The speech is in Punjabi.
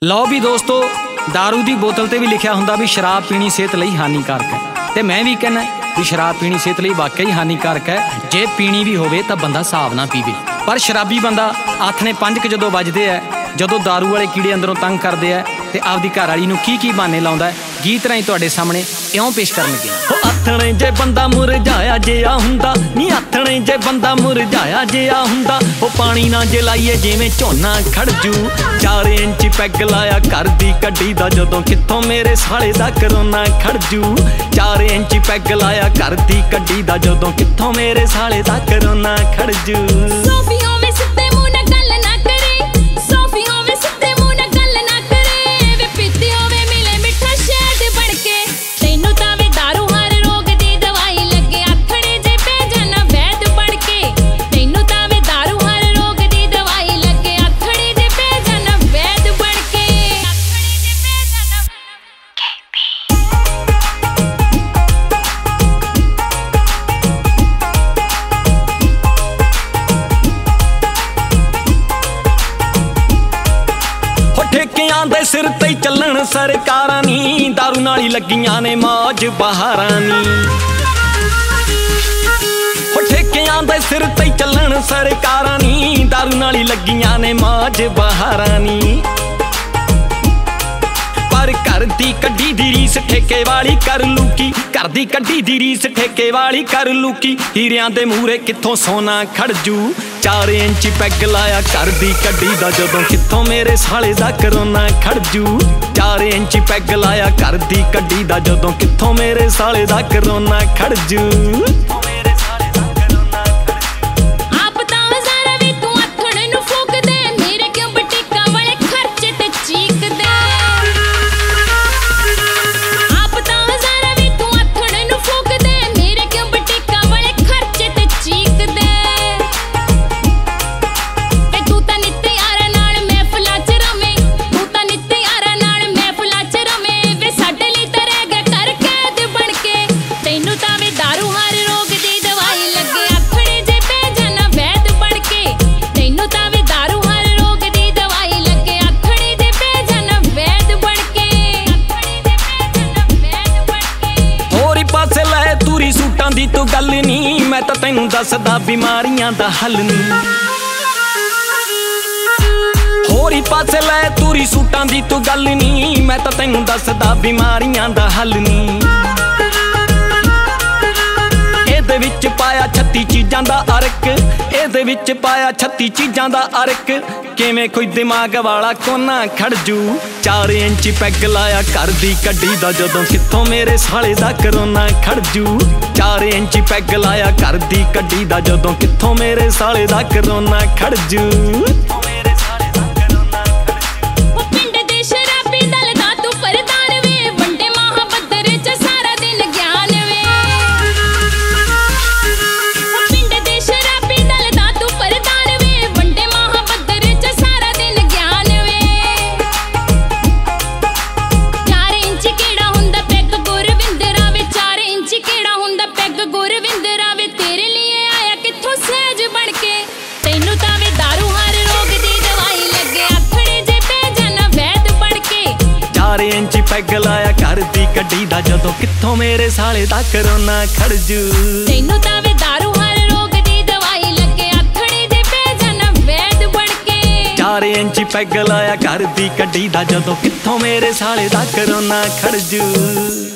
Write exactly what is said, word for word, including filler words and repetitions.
ਲਓ ਵੀ ਦੋਸਤੋ, दारू ਦੀ ਬੋਤਲ ਤੇ ਵੀ ਲਿਖਿਆ ਹੁੰਦਾ ਵੀ ਸ਼ਰਾਬ ਪੀਣੀ ਸਿਹਤ ਲਈ ਹਾਨੀਕਾਰਕ ਹੈ, ਤੇ ਮੈਂ ਵੀ ਕਹਿੰਦਾ ਵੀ ਸ਼ਰਾਬ ਪੀਣੀ ਸਿਹਤ ਲਈ ਵਾਕਈ ਹਾਨੀਕਾਰਕ ਹੈ। ਜੇ ਪੀਣੀ ਵੀ ਹੋਵੇ ਤਾਂ ਬੰਦਾ ਹਿਸਾਬ ਨਾਲ ਪੀਵੇ। ਪਰ ਸ਼ਰਾਬੀ ਬੰਦਾ ਆਥਣੇ ਪੰਜ ਕੁ ਜਦੋਂ ਵੱਜਦੇ ਹੈ, ਜਦੋਂ दारू ਵਾਲੇ ਕੀੜੇ ਅੰਦਰੋਂ ਤੰਗ ਕਰਦੇ ਹੈ ਤੇ ਆਪਦੀ ਘਰ ਵਾਲੀ ਨੂੰ ਕੀ ਕੀ ਬਹਾਨੇ ਲਾਉਂਦਾ ਹੈ, ਗੀਤ ਰਾਹੀਂ ਤੁਹਾਡੇ ਸਾਹਮਣੇ ਇਉਂ ਪੇਸ਼ ਕਰਨਗੇ। ਉਹ ਆਥਣੇ ਜੇ ਬੰਦਾ ਮੁਰਝਾਇਆ ਜਿਹਾ ਹੁੰਦਾ ਨੀ, ਆਥਣੇ ਜੇ ਬੰਦਾ ਮੁਰਝਾਇਆ ਜਿਹਾ ਹੁੰਦਾ, ਉਹ ਪਾਣੀ ਨਾ ਜੇ ਲਾਈਏ ਜਿਵੇਂ ਝੋਨਾ ਖੜਜੂ। ਚਾਰ ਇੰਚ ਪੈਗ ਲਾਇਆ ਘਰ ਦੀ ਕੱਢੀ ਦਾ, ਜਦੋਂ ਕਿੱਥੋਂ ਮੇਰੇ ਸਾਲੇ ਦਾ ਕਰੋਨਾ ਖੜਜੂ। ਚਾਰ ਇੰਚ ਪੈਗ ਲਾਇਆ ਘਰ ਦੀ ਕੱਢੀ ਦਾ, ਜਦੋਂ ਕਿੱਥੋਂ ਮੇਰੇ ਸਾਲੇ ਦਾ ਕਰੋਨਾ ਖੜਜੂ। ਠੇਕਿਆਂ ਦੇ ਸਿਰ ਤੇ ਚੱਲਣ ਸਰਕਾਰਾਂ ਨੀ, ਦਾਰੂ ਨਾਲ ਹੀ ਲੱਗੀਆਂ ਨੇ ਮੌਜ ਬਹਾਰਾਂ ਨੀ। ਹੋ ਠੇਕਿਆਂ ਦੇ ਸਿਰ ਤੇ ਚੱਲਣ ਸਰਕਾਰਾਂ ਨੀ, ਦਾਰੂ ਨਾਲ ਹੀ ਲੱਗੀਆਂ ਨੇ ਮੌਜ ਬਹਾਰਾਂ ਨੀ। ਪਰ ਘਰ ਦੀ ਕੱਢੀ ਦੀ ਰੀਸ ਠੇਕੇ ਵਾਲੀ ਕਰ ਲੂਕੀ, ਘਰ ਦੀ ਕੱਢੀ ਦੀ ਰੀਸ ਠੇਕੇ ਵਾਲੀ ਕਰ ਲੂਕੀ। ਹੀਰਿਆਂ ਦੇ ਮੂਹਰੇ ਕਿੱਥੋਂ ਸੋਨਾ ਖੜਜੂ। ਚਾਰ ਇੰਚ ਪੈਗ ਲਾਇਆ ਘਰ ਦੀ ਕੱਢੀ ਦਾ, ਜਦੋਂ ਕਿੱਥੋਂ ਮੇਰੇ ਸਾਲੇ ਦਾ ਕਰੋਨਾ ਖੜਜੂ। ਚਾਰ ਇੰਚ ਪੈਗ ਲਾਇਆ ਘਰ ਦੀ ਕੱਢੀ ਦਾ, ਜਦੋਂ ਕਿੱਥੋਂ ਮੇਰੇ ਸਾਲੇ ਦਾ ਕਰੋਨਾ ਖੜਜੂ। ਸੂਟਾਂ ਦੀ ਤੂੰ ਗੱਲ ਨੀ, ਮੈਂ ਤਾਂ ਤੈਨੂੰ ਦੱਸਦਾ ਬਿਮਾਰੀਆਂ ਦਾ ਹੱਲ ਨੀ। ਹੋਰੀ ਪਾਸੇ ਲੈ ਤੂਰੀ ਸੂਟਾਂ ਦੀ ਤੂੰ ਗੱਲ ਨੀ, ਮੈਂ ਤਾਂ ਤੈਨੂੰ ਦੱਸਦਾ ਬਿਮਾਰੀਆਂ ਦਾ ਹੱਲ ਨੀ। ਇਹਦੇ ਵਿੱਚ ਪਾਇਆ ਛੱਤੀ ਚੀਜ਼ਾਂ ਦਾ ਅਰਕ, ਇਹਦੇ ਵਿੱਚ ਪਾਇਆ ਛੱਤੀ ਚੀਜ਼ਾਂ ਦਾ ਅਰਕ। ਕਿਵੇਂ ਕੋਈ ਦਿਮਾਗ ਵਾਲਾ ਕੋਨਾ ਖੜਜੂ। ਚਾਰ ਇੰਚ ਪੈਗ ਲਾਇਆ ਘਰ ਦੀ ਕੱਢੀ ਦਾ, ਜਦੋਂ ਕਿੱਥੋਂ ਮੇਰੇ ਸਾਲੇ ਦਾ ਕਰੋਨਾ ਖੜਜੂ। ਚਾਰ ਇੰਚ ਪੈਗ ਲਾਇਆ ਘਰ ਦੀ ਕੱਢੀ ਦਾ, ਜਦੋਂ ਕਿੱਥੋਂ ਮੇਰੇ ਸਾਲੇ ਦਾ ਕਰੋਨਾ ਖੜਜੂ। ਇੰਚ ਪੈਗ ਲਾਇਆ ਘਰ ਦੀ ਕੱਢੀ ਦਾ, ਜਦੋਂ ਕਿੱਥੋਂ ਮੇਰੇ ਸਾਲੇ ਦਾ ਕਰੋਨਾ ਖੜਜੂ। ਤੈਨੂੰ ਤਾਂ ਵੇ ਦਾਰੂ ਹਰ ਰੋਗ ਦੀ ਦਵਾਈ ਲੱਗੇ, ਆਥਣੇ ਜੇ ਪੈ ਜਾਣਾ ਵੈਦ ਬਣ ਕੇ। ਚਾਰ ਇੰਚ ਪੈਗ ਲਾਇਆ ਘਰ ਦੀ ਕੱਢੀ ਦਾ, ਜਦੋਂ ਕਿੱਥੋਂ ਮੇਰੇ ਸਾਲੇ ਦਾ ਕਰੋਨਾ ਖੜਜੂ।